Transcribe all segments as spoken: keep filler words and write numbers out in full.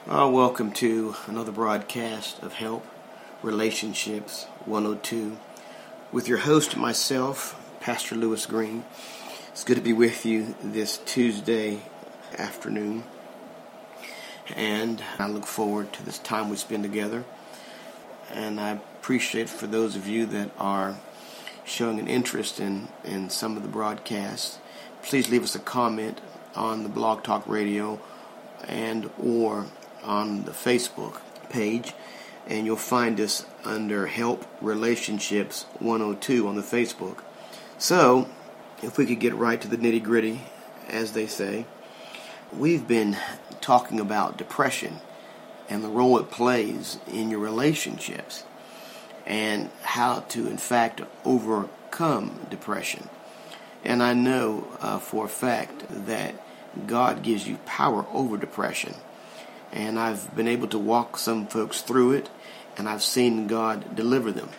Uh, welcome to another broadcast of Help Relationships one oh two with your host, myself, Pastor Lewis Green. It's good to be with you this Tuesday afternoon, and I look forward to this time we spend together. And I appreciate for those of you that are showing an interest in, in some of the broadcasts. Please leave us a comment on the Blog Talk Radio and or on the Facebook page, and you'll find us under Help Relationships one oh two on the Facebook. So, if we could get right to the nitty-gritty, as they say, we've been talking about depression and the role it plays in your relationships and how to, in fact, overcome depression. And I know uh, for a fact that God gives you power over depression. And I've been able to walk some folks through it, and I've seen God deliver them.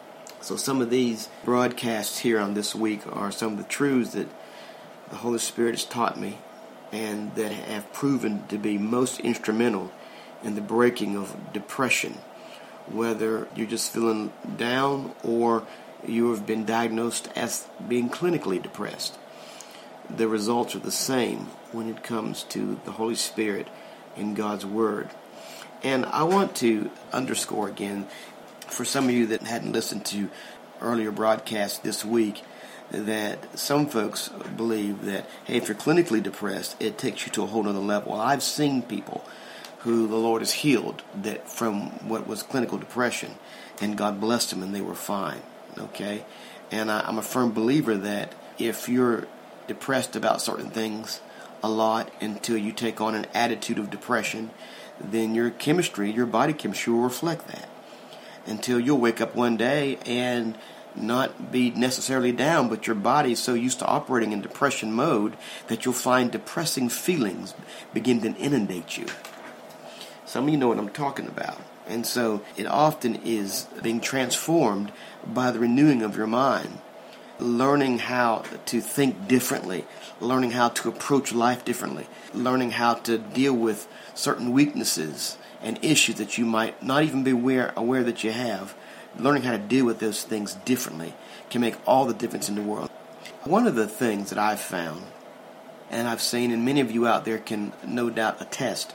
So some of these broadcasts here on this week are some of the truths that the Holy Spirit has taught me and that have proven to be most instrumental in the breaking of depression. Whether you're just feeling down or you have been diagnosed as being clinically depressed, the results are the same when it comes to the Holy Spirit in God's Word. And I want to underscore again, for some of you that hadn't listened to earlier broadcasts this week, that some folks believe that, hey, if you're clinically depressed, it takes you to a whole other level. Well, I've seen people who the Lord has healed that from what was clinical depression, and God blessed them and they were fine. Okay? And I, I'm a firm believer that if you're depressed about certain things a lot until you take on an attitude of depression, then your chemistry, your body chemistry will reflect that. Until you'll wake up one day and not be necessarily down, but your body is so used to operating in depression mode that you'll find depressing feelings begin to inundate you. Some of you know what I'm talking about. And so it often is being transformed by the renewing of your mind, learning how to think differently, learning how to approach life differently, learning how to deal with certain weaknesses and issues that you might not even be aware, aware that you have. Learning how to deal with those things differently can make all the difference in the world. One of the things that I've found, and I've seen, and many of you out there can no doubt attest,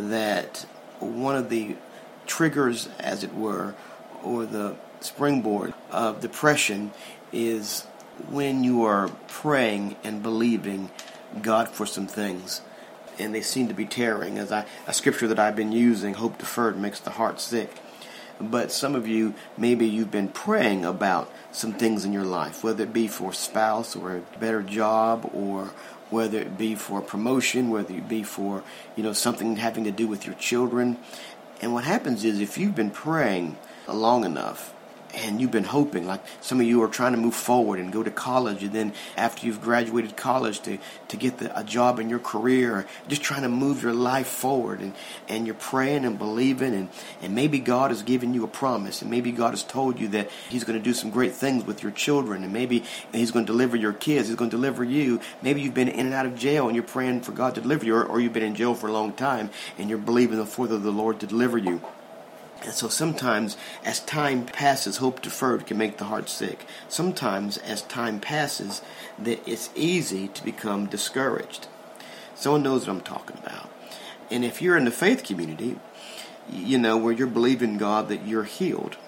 that one of the triggers, as it were, or the springboard of depression is when you are praying and believing God for some things, and they seem to be tearing. As I, a scripture that I've been using, hope deferred makes the heart sick. But some of you, maybe you've been praying about some things in your life, whether it be for a spouse or a better job, or whether it be for a promotion, whether it be for, you know, something having to do with your children. And what happens is, if you've been praying long enough, and you've been hoping, like some of you are trying to move forward and go to college, and then after you've graduated college to, to get the, a job in your career, just trying to move your life forward, and, and you're praying and believing, and, and maybe God has given you a promise, and maybe God has told you that He's going to do some great things with your children, and maybe He's going to deliver your kids, He's going to deliver you. Maybe you've been in and out of jail and you're praying for God to deliver you, or, or you've been in jail for a long time and you're believing the forth of the Lord to deliver you. And so sometimes as time passes, hope deferred can make the heart sick. Sometimes as time passes, that it's easy to become discouraged. Someone knows what I'm talking about. And if you're in the faith community, you know, where you're believing God that you're healed.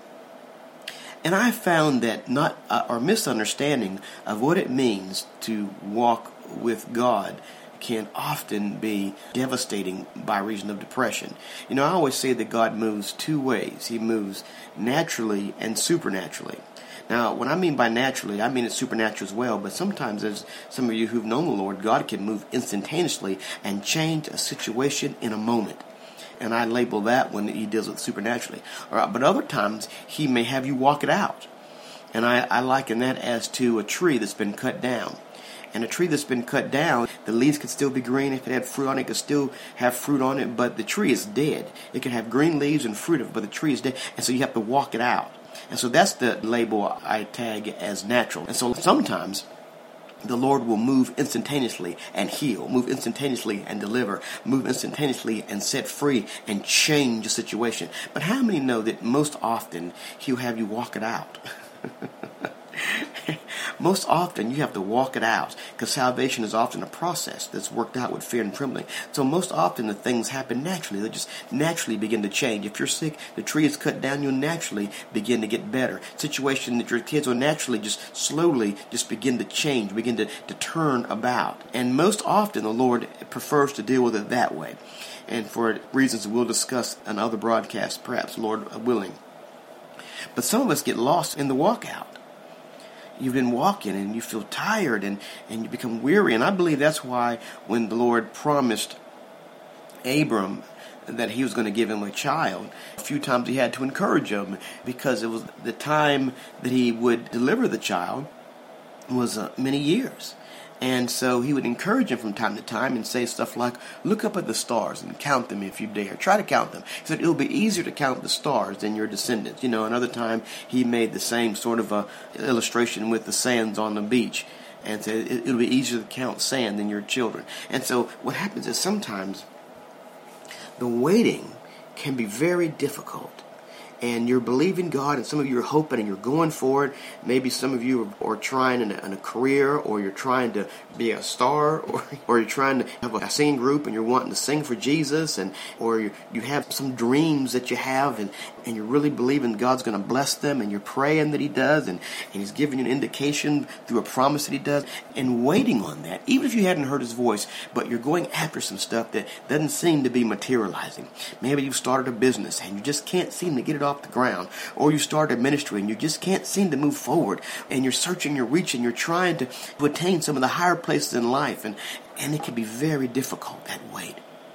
And I found that not uh, our misunderstanding of what it means to walk with God can often be devastating by reason of depression. You know, I always say that God moves two ways. He moves naturally and supernaturally. Now, what I mean by naturally, I mean it's supernatural as well, but sometimes, as some of you who've known the Lord, God can move instantaneously and change a situation in a moment. And I label that when He deals with supernaturally. All right, but other times, He may have you walk it out. And I, I liken that as to a tree that's been cut down. And a tree that's been cut down, the leaves could still be green. If it had fruit on it, it could still have fruit on it, but the tree is dead. It can have green leaves and fruit, but the tree is dead, and so you have to walk it out. And so that's the label I tag as natural. And so sometimes the Lord will move instantaneously and heal, move instantaneously and deliver, move instantaneously and set free and change the situation. But how many know that most often He'll have you walk it out? Most often you have to walk it out, because salvation is often a process that's worked out with fear and trembling. So most often the things happen naturally. They just naturally begin to change. If you're sick, the tree is cut down, you'll naturally begin to get better. Situation that your kids will naturally just slowly just begin to change, begin to, to turn about. And most often the Lord prefers to deal with it that way. And for reasons we'll discuss on other broadcasts, perhaps, Lord willing. But some of us get lost in the walkout. You've been walking and you feel tired and, and you become weary. And I believe that's why when the Lord promised Abram that He was going to give him a child, a few times He had to encourage him, because it was the time that He would deliver the child was uh, many years. And so He would encourage him from time to time and say stuff like, look up at the stars and count them if you dare. Try to count them. He said, it'll be easier to count the stars than your descendants. You know, another time He made the same sort of a illustration with the sands on the beach. And said, it'll be easier to count sand than your children. And so what happens is sometimes the waiting can be very difficult. And you're believing God, and some of you are hoping and you're going for it. Maybe some of you are, are trying in a, in a career, or you're trying to be a star, or, or you're trying to have a singing group and you're wanting to sing for Jesus, and or you, you have some dreams that you have, and, and you're really believing God's going to bless them, and you're praying that He does, and, and He's giving you an indication through a promise that He does, and waiting on that, even if you hadn't heard His voice, but you're going after some stuff that doesn't seem to be materializing. Maybe you've started a business and you just can't seem to get it off the ground, or you start a ministry and you just can't seem to move forward, and you're searching, you're reaching, you're trying to, to attain some of the higher places in life, and, and it can be very difficult, that wait.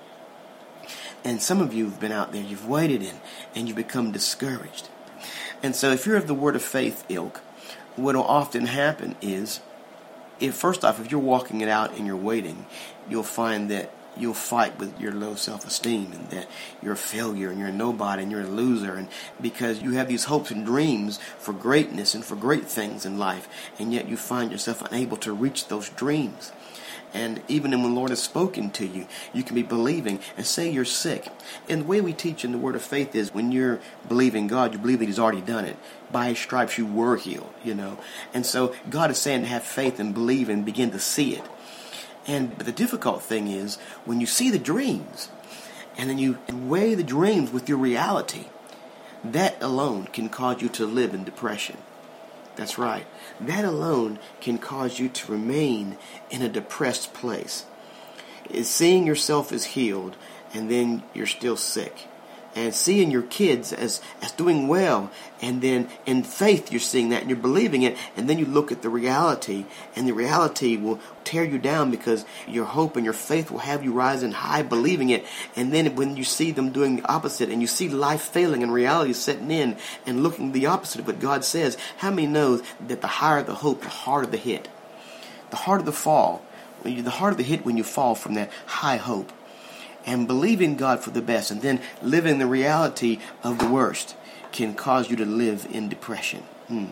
And some of you have been out there, you've waited in, and you've become discouraged. And so if you're of the word of faith ilk, what will often happen is, if first off, if you're walking it out and you're waiting, you'll find that you'll fight with your low self-esteem, and that you're a failure and you're a nobody and you're a loser, and because you have these hopes and dreams for greatness and for great things in life, and yet you find yourself unable to reach those dreams. And even when the Lord has spoken to you, you can be believing, and say you're sick. And the way we teach in the Word of Faith is, when you're believing God, you believe that He's already done it. By His stripes you were healed, you know. And so God is saying to have faith and believe and begin to see it. And but the difficult thing is, when you see the dreams, and then you weigh the dreams with your reality, that alone can cause you to live in depression. That's right. That alone can cause you to remain in a depressed place. It's seeing yourself as healed, and then you're still sick. And seeing your kids as, as doing well, and then in faith you're seeing that and you're believing it, and then you look at the reality, and the reality will tear you down, because your hope and your faith will have you rising high believing it, and then when you see them doing the opposite, and you see life failing and reality setting in and looking the opposite of what God says, how many knows that the higher the hope, the harder the hit? The harder the fall, the harder the hit when you fall from that high hope. And believing God for the best, and then living the reality of the worst, can cause you to live in depression. Hmm.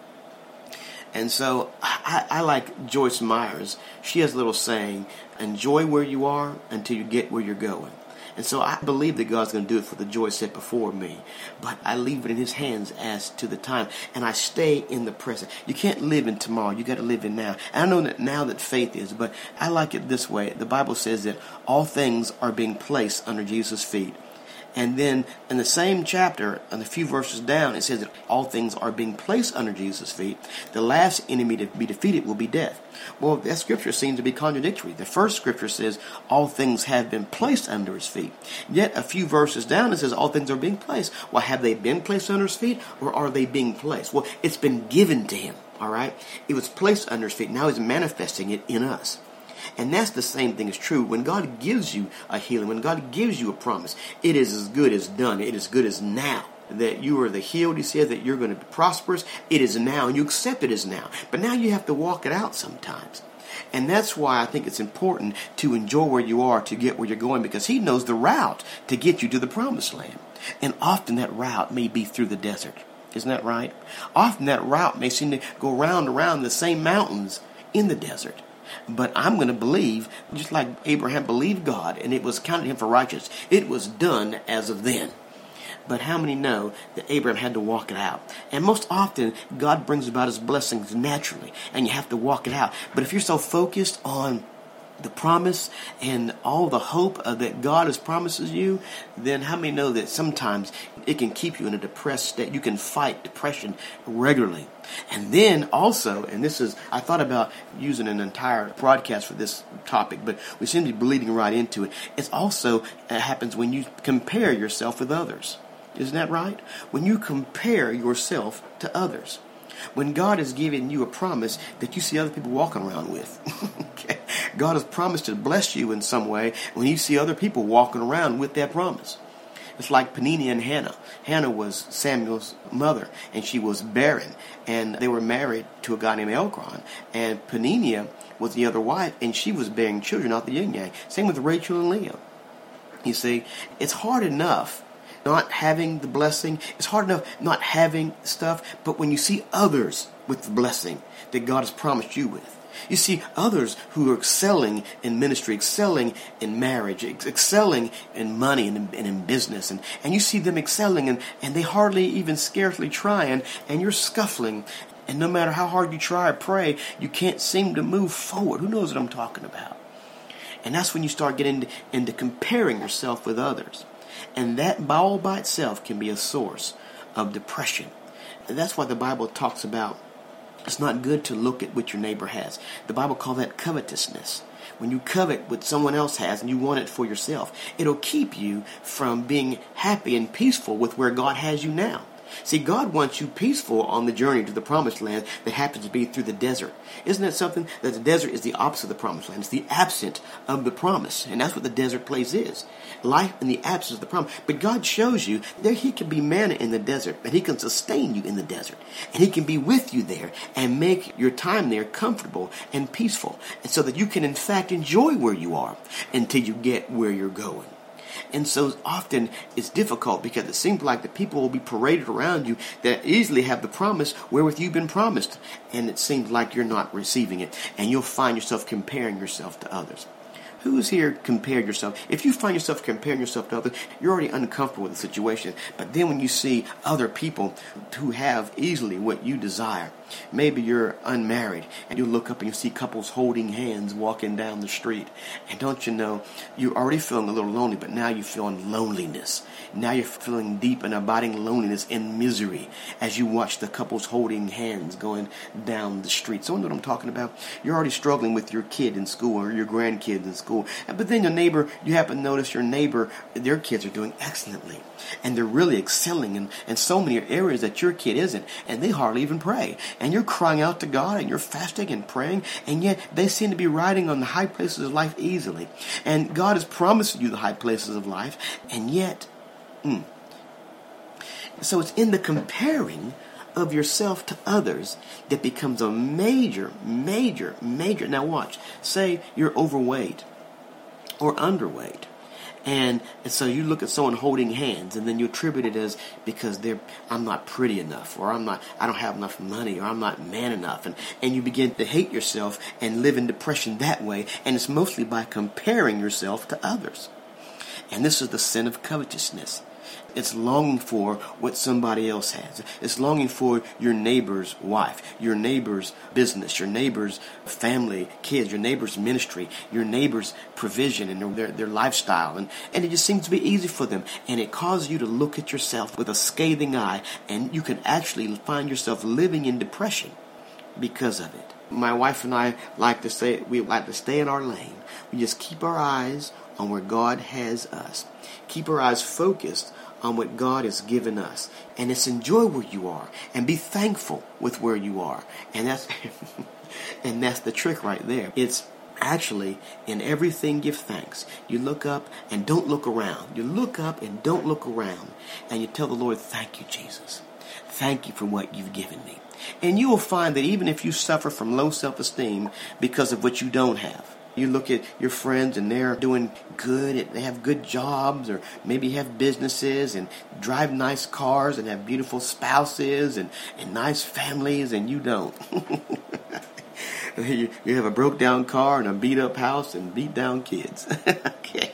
And so I, I like Joyce Myers. She has a little saying, enjoy where you are until you get where you're going. And so I believe that God's going to do it for the joy set before me. But I leave it in His hands as to the time. And I stay in the present. You can't live in tomorrow. You got to live in now. And I know that now that faith is, but I like it this way. The Bible says that all things are being placed under Jesus' feet. And then in the same chapter, and a few verses down, it says that all things are being placed under Jesus' feet. The last enemy to be defeated will be death. Well, that scripture seems to be contradictory. The first scripture says all things have been placed under His feet. Yet a few verses down it says all things are being placed. Well, have they been placed under His feet, or are they being placed? Well, it's been given to Him, all right? It was placed under His feet. Now He's manifesting it in us. And that's the same thing is true. When God gives you a healing, when God gives you a promise, it is as good as done. It is good as now. That you are the healed, He said, that you're going to be prosperous. It is now, and you accept it as now. But now you have to walk it out sometimes. And that's why I think it's important to enjoy where you are to get where you're going, because He knows the route to get you to the promised land. And often that route may be through the desert. Isn't that right? Often that route may seem to go round and around the same mountains in the desert. But I'm going to believe, just like Abraham believed God, and it was counted him for righteous. It was done as of then. But how many know that Abraham had to walk it out? And most often, God brings about his blessings naturally, and you have to walk it out. But if you're so focused on the promise and all the hope uh, that God has promises you, then how many know that sometimes it can keep you in a depressed state? You can fight depression regularly. And then also, and this is, I thought about using an entire broadcast for this topic, but we seem to be bleeding right into it. It also uh, happens when you compare yourself with others. Isn't that right? When you compare yourself to others. When God has given you a promise that you see other people walking around with. Okay. God has promised to bless you in some way when you see other people walking around with that promise. It's like Peninnah and Hannah. Hannah was Samuel's mother, and she was barren. And they were married to a guy named Elkanah. And Peninnah was the other wife, and she was bearing children out the yin yang. Same with Rachel and Leah. You see, it's hard enough not having the blessing. It's hard enough not having stuff. But when you see others with the blessing that God has promised you with, you see others who are excelling in ministry, excelling in marriage, ex- excelling in money and in, and in business. And, and you see them excelling, and, and they hardly even scarcely trying, and you're scuffling. And no matter how hard you try or pray, you can't seem to move forward. Who knows what I'm talking about? And that's when you start getting into, into comparing yourself with others. And that all by itself can be a source of depression. And that's why the Bible talks about it's not good to look at what your neighbor has. The Bible calls that covetousness. When you covet what someone else has and you want it for yourself, it'll keep you from being happy and peaceful with where God has you now. See, God wants you peaceful on the journey to the promised land that happens to be through the desert. Isn't that something? That the desert is the opposite of the promised land. It's the absent of the promise. And that's what the desert place is. Life in the absence of the promise. But God shows you that He can be manna in the desert, that He can sustain you in the desert. And He can be with you there and make your time there comfortable and peaceful. And so that you can in fact enjoy where you are until you get where you're going. And so often it's difficult because it seems like the people will be paraded around you that easily have the promise wherewith you've been promised. And it seems like you're not receiving it. And you'll find yourself comparing yourself to others. Who's here compared yourself? If you find yourself comparing yourself to others, you're already uncomfortable with the situation. But then when you see other people who have easily what you desire, maybe you're unmarried and you look up and you see couples holding hands walking down the street. And don't you know, you're already feeling a little lonely, but now you're feeling loneliness. Now you're feeling deep and abiding loneliness and misery as you watch the couples holding hands going down the street. So you know what I'm talking about? You're already struggling with your kid in school or your grandkids in school. But then your neighbor, you happen to notice your neighbor, their kids are doing excellently. And they're really excelling in, in so many areas that your kid isn't. And they hardly even pray. And you're crying out to God and you're fasting and praying. And yet they seem to be riding on the high places of life easily. And God has promised you the high places of life. And yet, mm. So it's in the comparing of yourself to others that becomes a major, major, major. Now watch. Say you're overweight or underweight. And, and so you look at someone holding hands and then you attribute it as because they're I'm not pretty enough, or I'm not I don't have enough money, or I'm not man enough, and, and you begin to hate yourself and live in depression that way, and it's mostly by comparing yourself to others. And this is the sin of covetousness. It's longing for what somebody else has. It's longing for your neighbor's wife, your neighbor's business, your neighbor's family, kids, your neighbor's ministry, your neighbor's provision and their, their lifestyle. And, and it just seems to be easy for them. And it causes you to look at yourself with a scathing eye. And you can actually find yourself living in depression because of it. My wife and I like to say, we like to stay in our lane. We just keep our eyes on where God has us. Keep our eyes focused on what God has given us. And it's enjoy where you are and be thankful with where you are. And that's and that's the trick right there. It's actually in everything give thanks. You look up and don't look around. You look up and don't look around. And you tell the Lord, thank you, Jesus. Thank you for what you've given me. And you will find that even if you suffer from low self-esteem because of what you don't have, you look at your friends and they're doing good, they have good jobs, or maybe have businesses and drive nice cars and have beautiful spouses and, and nice families, and you don't. you, you have a broke down car and a beat up house and beat down kids. Okay.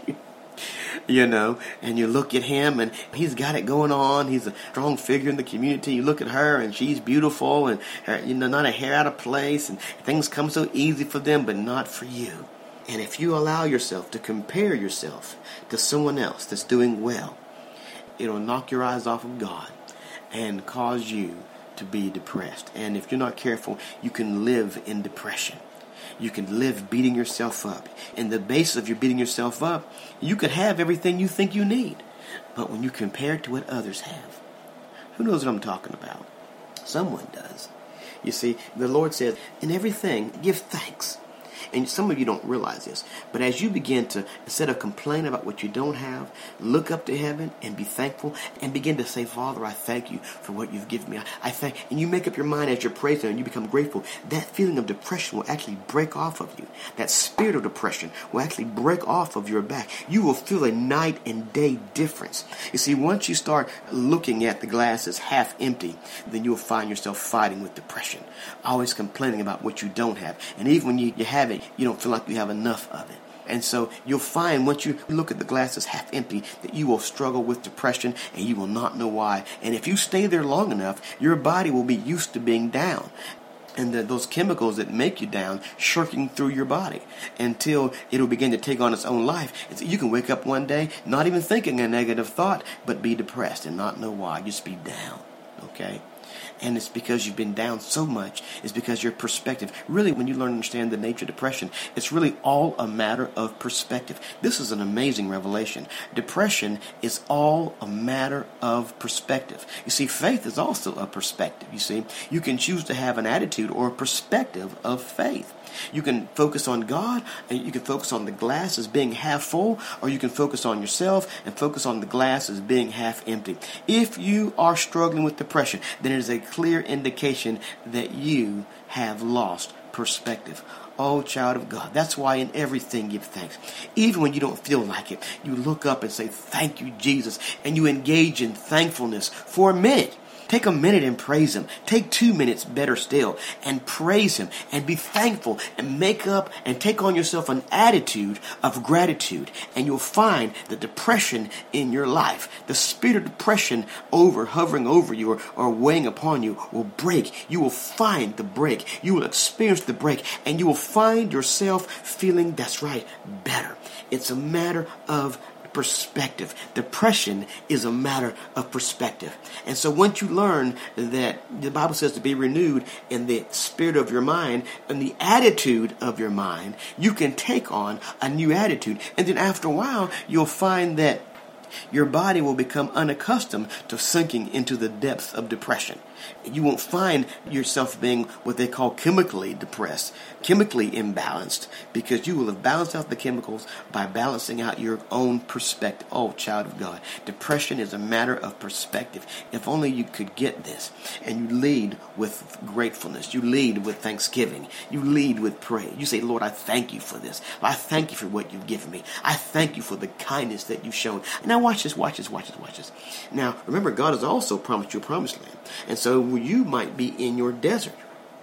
You know, and you look at him and he's got it going on. He's a strong figure in the community. You look at her and she's beautiful and her, you know, not a hair out of place, and things come so easy for them, but not for you. And if you allow yourself to compare yourself to someone else that's doing well, it'll knock your eyes off of God and cause you to be depressed. And if you're not careful, you can live in depression. You can live beating yourself up. In the basis of you beating yourself up, you could have everything you think you need. But when you compare it to what others have, who knows what I'm talking about? Someone does. You see, the Lord says, in everything, give thanks. And some of you don't realize this, but as you begin to, instead of complaining about what you don't have, look up to heaven and be thankful and begin to say, Father, I thank you for what you've given me. I, I thank, and you make up your mind as you're praising and you become grateful. That feeling of depression will actually break off of you. That spirit of depression will actually break off of your back. You will feel a night and day difference. You see, once you start looking at the glass as half empty, then you'll find yourself fighting with depression, always complaining about what you don't have. And even when you, you have it, you don't feel like you have enough of it. And so you'll find once you look at the glass as half empty that you will struggle with depression and you will not know why. And if you stay there long enough, your body will be used to being down. And the, those chemicals that make you down shirking through your body until it'll begin to take on its own life. And so you can wake up one day not even thinking a negative thought, but be depressed and not know why. Just be down. Okay? And it's because you've been down so much. It's because your perspective. Really, when you learn to understand the nature of depression, it's really all a matter of perspective. This is an amazing revelation. Depression is all a matter of perspective. You see, faith is also a perspective. You see, you can choose to have an attitude or a perspective of faith. You can focus on God, and you can focus on the glass as being half full, or you can focus on yourself and focus on the glass as being half empty. If you are struggling with depression, then it is a clear indication that you have lost perspective. Oh, child of God, that's why in everything give thanks. Even when you don't feel like it, you look up and say, thank you, Jesus, and you engage in thankfulness for a minute. Take a minute and praise Him. Take two minutes, better still, and praise Him and be thankful and make up and take on yourself an attitude of gratitude. And you'll find the depression in your life, the spirit of depression over hovering over you or, or weighing upon you will break. You will find the break. You will experience the break, and you will find yourself feeling, that's right, better. It's a matter of perspective. Depression is a matter of perspective. And so once you learn that the Bible says to be renewed in the spirit of your mind and the attitude of your mind, you can take on a new attitude. And then after a while, you'll find that your body will become unaccustomed to sinking into the depths of depression. You won't find yourself being what they call chemically depressed, chemically imbalanced, because you will have balanced out the chemicals by balancing out your own perspective. Oh, child of God, depression is a matter of perspective. If only you could get this, and you lead with gratefulness. You lead with thanksgiving. You lead with praise. You say, Lord, I thank you for this. I thank you for what you've given me. I thank you for the kindness that you've shown. Now watch this, watch this, watch this, watch this. Now, remember, God has also promised you a promised land. And so you might be in your desert.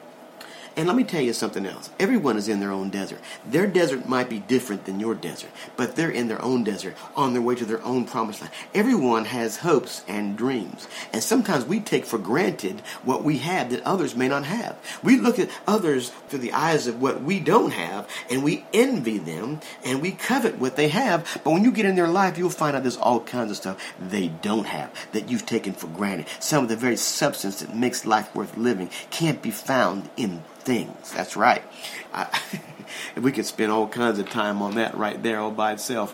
And let me tell you something else. Everyone is in their own desert. Their desert might be different than your desert, but they're in their own desert on their way to their own promised land. Everyone has hopes and dreams. And sometimes we take for granted what we have that others may not have. We look at others through the eyes of what we don't have, and we envy them, and we covet what they have. But when you get in their life, you'll find out there's all kinds of stuff they don't have that you've taken for granted. Some of the very substance that makes life worth living can't be found in things. That's right. I, we could spend all kinds of time on that right there all by itself.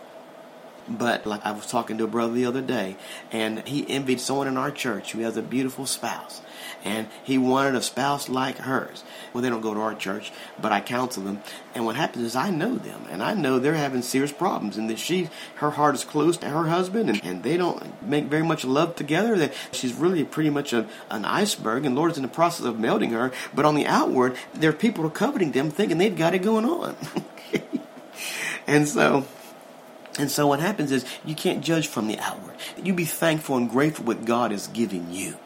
But like I was talking to a brother the other day, and he envied someone in our church who has a beautiful spouse. And he wanted a spouse like hers. Well, they don't go to our church, but I counsel them. And what happens is I know them, and I know they're having serious problems, and that she, her heart is close to her husband, and, and they don't make very much love together. That she's really pretty much a, an iceberg, and Lord's in the process of melting her. But on the outward, there are people who are coveting them, thinking they've got it going on. and so... And so what happens is you can't judge from the outward. You be thankful and grateful what God is giving you.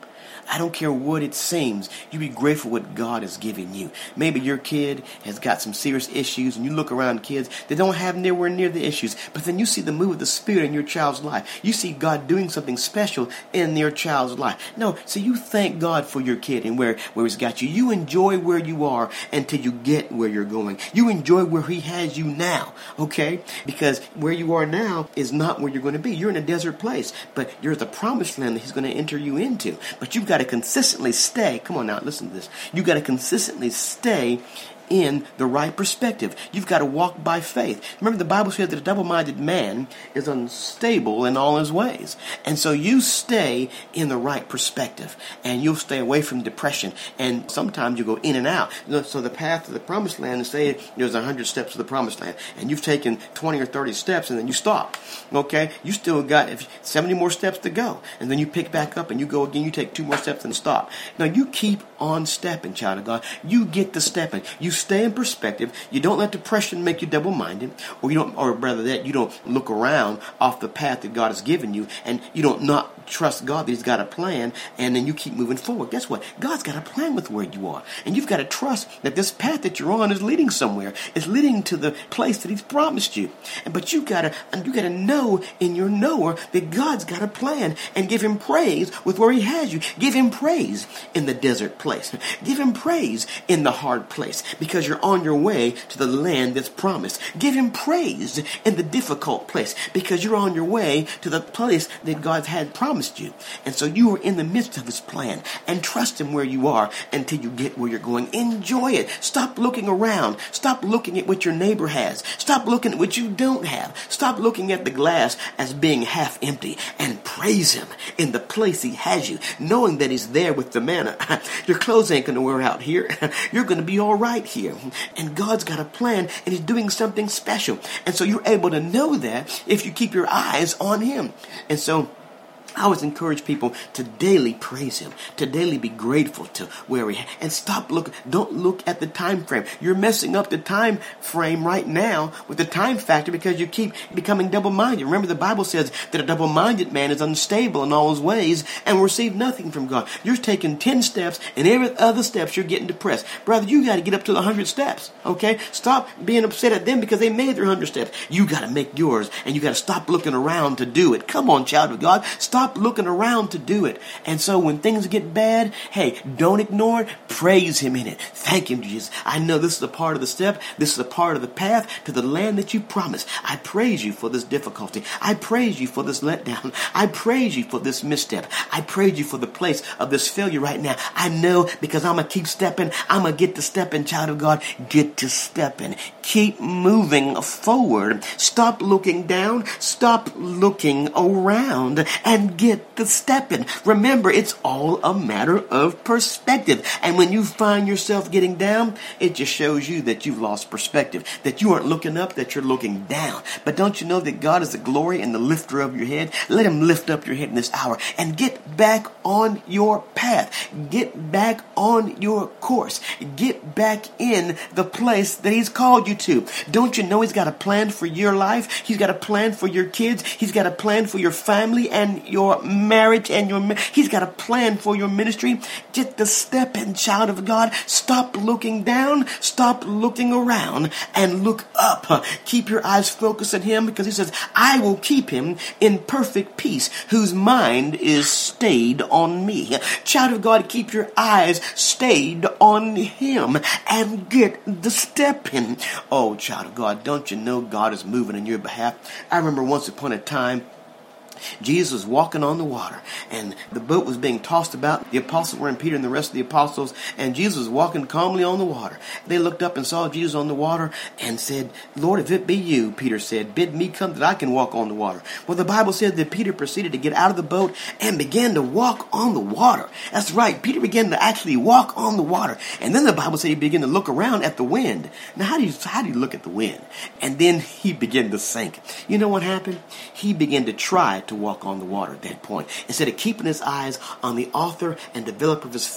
I don't care what it seems. You be grateful what God has given you. Maybe your kid has got some serious issues, and you look around kids that don't have nowhere near the issues, but then you see the move of the Spirit in your child's life. You see God doing something special in your child's life. No, so you thank God for your kid and where, where he's got you. You enjoy where you are until you get where you're going. You enjoy where he has you now, okay? Because where you are now is not where you're going to be. You're in a desert place, but you're at the promised land that he's going to enter you into. But you've got to consistently stay. Come on now, listen to this. You've got to consistently stay in the right perspective. You've got to walk by faith. Remember, the Bible says that a double-minded man is unstable in all his ways. And so you stay in the right perspective, and you'll stay away from depression. And sometimes you go in and out. So the path to the promised land is, say there's one hundred steps to the promised land, and you've taken twenty or thirty steps, and then you stop. Okay? You still got seventy more steps to go. And then you pick back up, and you go again. You take two more steps and stop. Now, you keep on stepping, child of God. You get to stepping. You stay in perspective. You don't let depression make you double-minded, or you don't, or rather that you don't look around off the path that God has given you, and you don't not trust God that he's got a plan, and then you keep moving forward. Guess what? God's got a plan with where you are, and you've got to trust that this path that you're on is leading somewhere. It's leading to the place that he's promised you. And but you gotta, you gotta know in your knower that God's got a plan, and give him praise with where he has you. Give him praise in the desert place. Give him praise in the hard place, because you're on your way to the land that's promised. Give him praise in the difficult place, because you're on your way to the place that God had promised you. And so you are in the midst of his plan, and trust him where you are until you get where you're going. Enjoy it. Stop looking around. Stop looking at what your neighbor has. Stop looking at what you don't have. Stop looking at the glass as being half empty, and praise him in the place he has you, knowing that he's there with the manna. Your clothes ain't going to wear out here. You're going to be all right here. And God's got a plan, and he's doing something special. And so you're able to know that if you keep your eyes on him. And so I always encourage people to daily praise him, to daily be grateful to where he, and stop looking. Don't look at the time frame. You're messing up the time frame right now with the time factor, because you keep becoming double-minded. Remember, the Bible says that a double-minded man is unstable in all his ways and will receive nothing from God. You're taking ten steps, and every other steps you're getting depressed. Brother, you got to get up to the one hundred steps, okay? Stop being upset at them because they made their one hundred steps. You got to make yours, and you got to stop looking around to do it. Come on, child of God. Stop looking around to do it. And so when things get bad, hey, don't ignore it. Praise him in it. Thank him, Jesus. I know this is a part of the step. This is a part of the path to the land that you promised. I praise you for this difficulty. I praise you for this letdown. I praise you for this misstep. I praise you for the place of this failure right now. I know, because I'm going to keep stepping. I'm going to get to stepping, child of God. Get to stepping. Keep moving forward. Stop looking down. Stop looking around, and get the stepping. Remember, it's all a matter of perspective. And when you find yourself getting down, it just shows you that you've lost perspective, that you aren't looking up, that you're looking down. But don't you know that God is the glory and the lifter of your head? Let him lift up your head in this hour, and get back on your path. Get back on your course. Get back in the place that he's called you to. Don't you know he's got a plan for your life? He's got a plan for your kids. He's got a plan for your family and your marriage, and your he's got a plan for your ministry. Get the step in, child of God. Stop looking down. Stop looking around, and look up. Keep your eyes focused on him, because he says, I will keep him in perfect peace, whose mind is stayed on me. Child of God, keep your eyes stayed on him, and get the step in. Oh, child of God, don't you know God is moving on your behalf? I remember once upon a time, Jesus was walking on the water, and the boat was being tossed about. The apostles were in Peter and the rest of the apostles, and Jesus was walking calmly on the water. They looked up and saw Jesus on the water and said, Lord, if it be you, Peter said, bid me come that I can walk on the water. Well, the Bible said that Peter proceeded to get out of the boat and began to walk on the water. That's right. Peter began to actually walk on the water. And then the Bible said he began to look around at the wind. Now, how do you, how do you look at the wind? And then he began to sink. You know what happened? He began to try to walk on the water at that point, instead of keeping his eyes on the author and developer of his faith.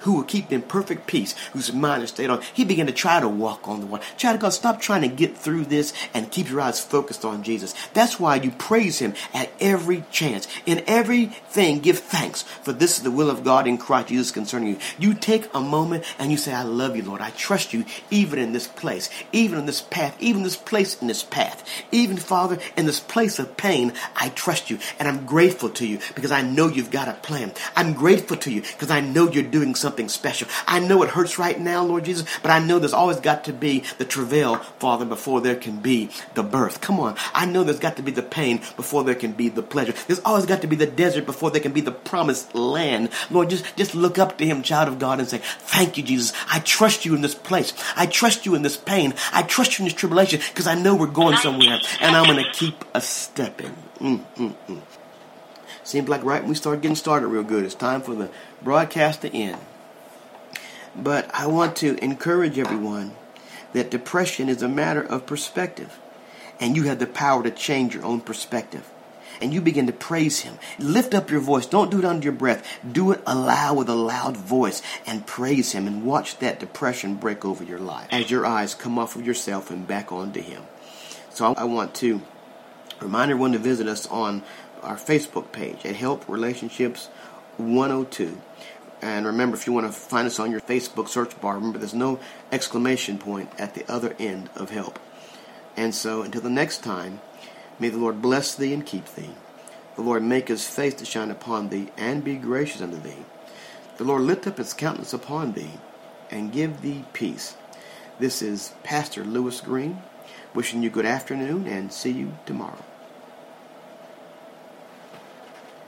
who will keep in perfect peace, whose mind is stayed on. He began to try to walk on the water. Child of God, stop trying to get through this and keep your eyes focused on Jesus. That's why you praise him at every chance. In everything, give thanks, for this is the will of God in Christ Jesus concerning you. You take a moment and you say, I love you, Lord. I trust you even in this place, even in this path, even this place in this path. Even, Father, in this place of pain, I trust you. And I'm grateful to you because I know you've got a plan. I'm grateful to you because I know you're doing something special. I know it hurts right now, Lord Jesus, but I know there's always got to be the travail, Father, before there can be the birth. Come on. I know there's got to be the pain before there can be the pleasure. There's always got to be the desert before there can be the promised land. Lord, just, just look up to him, child of God, and say, thank you, Jesus. I trust you in this place. I trust you in this pain. I trust you in this tribulation because I know we're going somewhere, and I'm going to keep a stepping. Mm, mm, mm. Seems like right when we start getting started real good, it's time for the broadcast to end. But I want to encourage everyone that depression is a matter of perspective. And you have the power to change your own perspective. And you begin to praise him. Lift up your voice. Don't do it under your breath. Do it aloud with a loud voice and praise him and watch that depression break over your life as your eyes come off of yourself and back onto him. So I want to remind everyone to visit us on our Facebook page at Help Relationships one oh two. And remember, if you want to find us on your Facebook search bar, remember there's no exclamation point at the other end of help. And so until the next time, may the Lord bless thee and keep thee. The Lord make his face to shine upon thee and be gracious unto thee. The Lord lift up his countenance upon thee and give thee peace. This is Pastor Lewis Green wishing you good afternoon and see you tomorrow.